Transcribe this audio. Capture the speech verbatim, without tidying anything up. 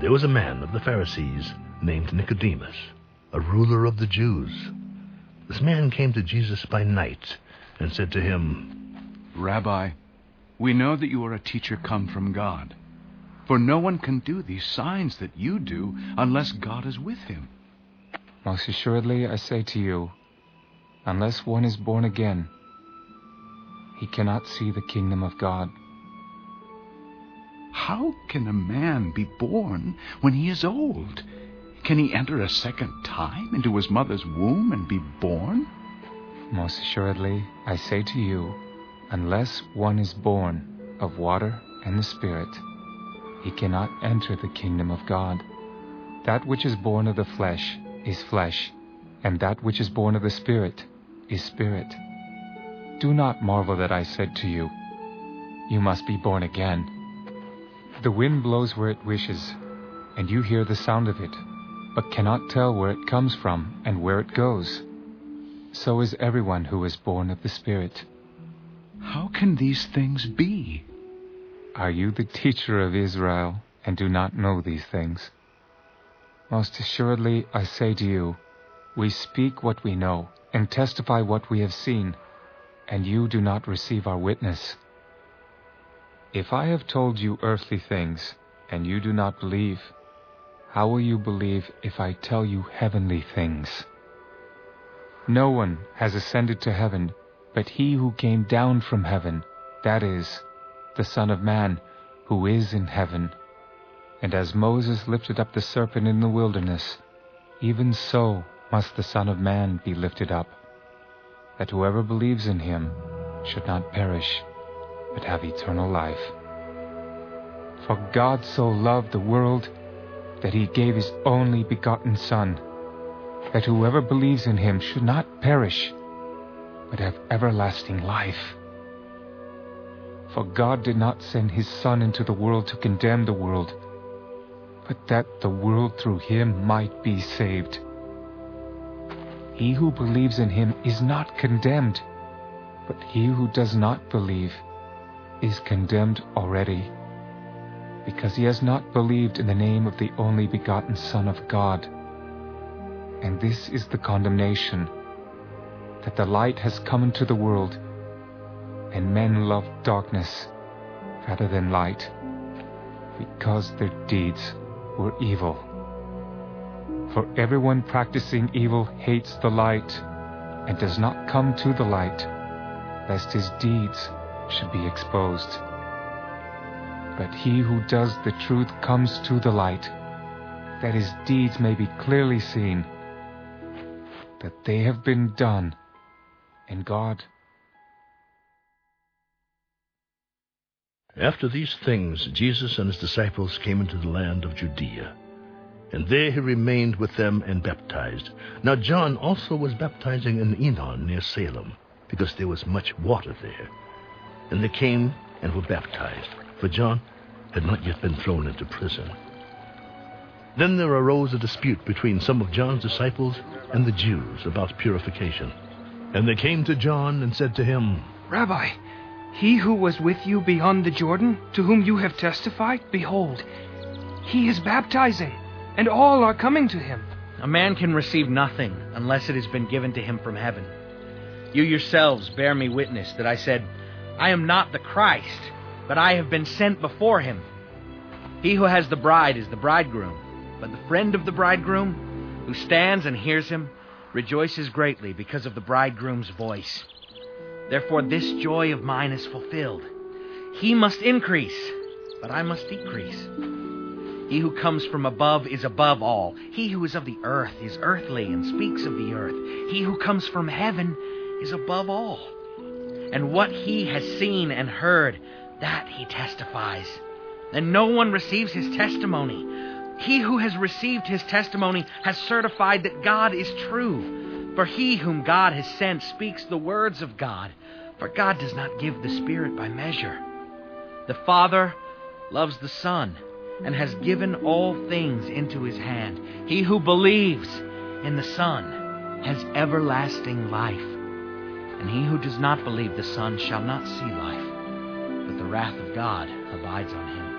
There was a man of the Pharisees named Nicodemus, a ruler of the Jews. This man came to Jesus by night and said to him, Rabbi, we know that you are a teacher come from God, for no one can do these signs that you do unless God is with him. Most assuredly, I say to you, unless one is born again, he cannot see the kingdom of God. How can a man be born when he is old? Can he enter a second time into his mother's womb and be born? Most assuredly, I say to you, unless one is born of water and the Spirit, he cannot enter the kingdom of God. That which is born of the flesh is flesh, and that which is born of the Spirit is spirit. Do not marvel that I said to you, you must be born again. The wind blows where it wishes, and you hear the sound of it, but cannot tell where it comes from and where it goes. So is everyone who is born of the Spirit. How can these things be? Are you the teacher of Israel and do not know these things? Most assuredly, I say to you, we speak what we know and testify what we have seen, and you do not receive our witness. If I have told you earthly things and you do not believe, how will you believe if I tell you heavenly things? No one has ascended to heaven but he who came down from heaven, that is, the Son of Man, who is in heaven. And as Moses lifted up the serpent in the wilderness, even so must the Son of Man be lifted up, that whoever believes in him should not perish, but have eternal life. For God so loved the world that he gave his only begotten Son, that whoever believes in him should not perish, but have everlasting life. For God did not send his Son into the world to condemn the world, but that the world through him might be saved. He who believes in him is not condemned, but he who does not believe is condemned already, because he has not believed in the name of the only begotten Son of God. And this is the condemnation, that the light has come into the world, and men love darkness rather than light, because their deeds were evil. For everyone practicing evil hates the light, and does not come to the light, lest his deeds should be exposed. But he who does the truth comes to the light, that his deeds may be clearly seen, that they have been done in God. After these things, Jesus and his disciples came into the land of Judea, and there he remained with them and baptized. Now John also was baptizing in Enon near Salem, because there was much water there. And they came and were baptized, for John had not yet been thrown into prison. Then there arose a dispute between some of John's disciples and the Jews about purification. And they came to John and said to him, Rabbi, he who was with you beyond the Jordan, to whom you have testified, behold, he is baptizing, and all are coming to him. A man can receive nothing unless it has been given to him from heaven. You yourselves bear me witness that I said, I am not the Christ, but I have been sent before him. He who has the bride is the bridegroom, but the friend of the bridegroom, who stands and hears him, rejoices greatly because of the bridegroom's voice. Therefore this joy of mine is fulfilled. He must increase, but I must decrease. He who comes from above is above all. He who is of the earth is earthly and speaks of the earth. He who comes from heaven is above all. And what he has seen and heard, that he testifies. And no one receives his testimony. He who has received his testimony has certified that God is true. For he whom God has sent speaks the words of God. For God does not give the Spirit by measure. The Father loves the Son and has given all things into his hand. He who believes in the Son has everlasting life. And he who does not believe the Son shall not see life, but the wrath of God abides on him.